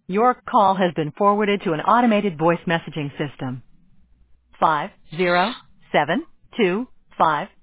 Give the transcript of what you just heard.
Your call has been forwarded to an automated voice messaging system. 507255